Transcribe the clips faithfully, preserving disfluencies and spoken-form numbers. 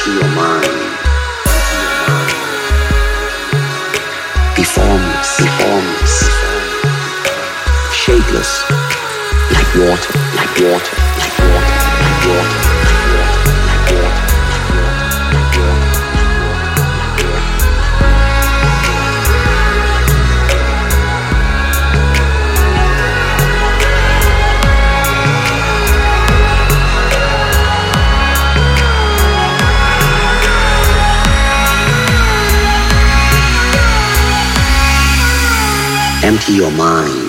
Empty your mind. Be formless, be formless, shapeless, like water, like water, like water, like water, like water, like water, like water, like water. Empty your mind.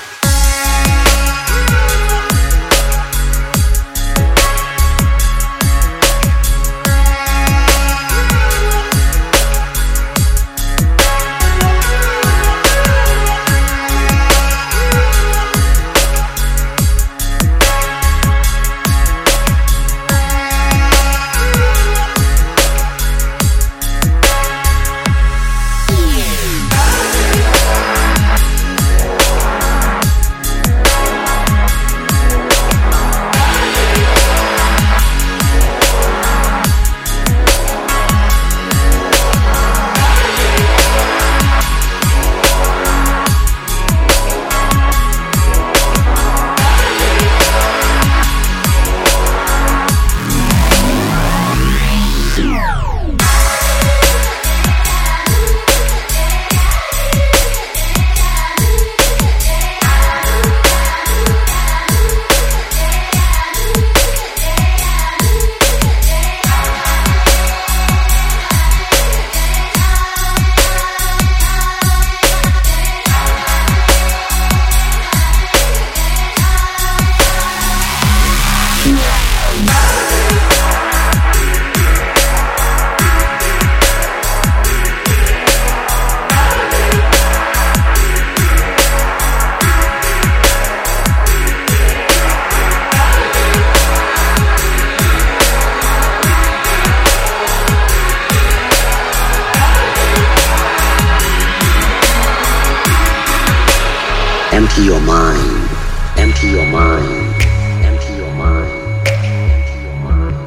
Empty your mind. Empty your mind. Empty your mind. Empty your mind.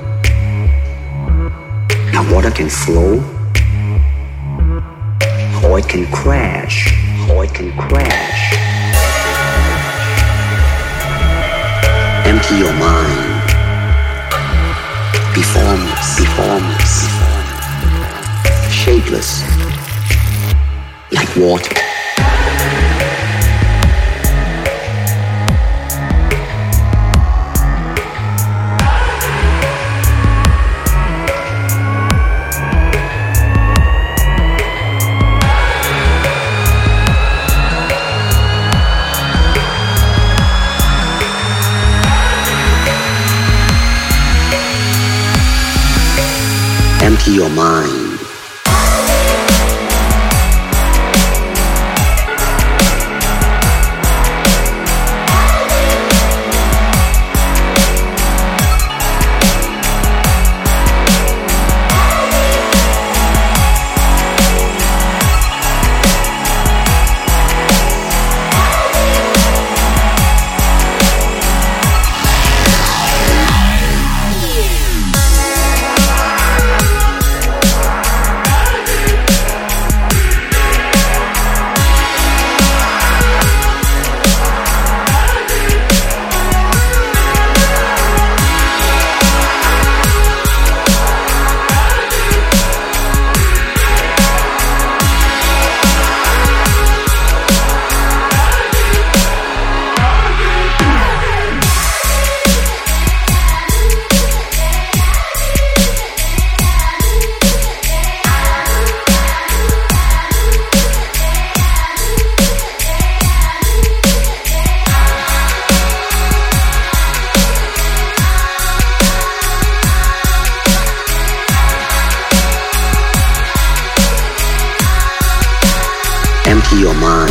Now water can flow, or it can crash, or it can crash. Empty your mind. Be formless, be formless, shapeless, like water. Empty your mind. Empty your mind.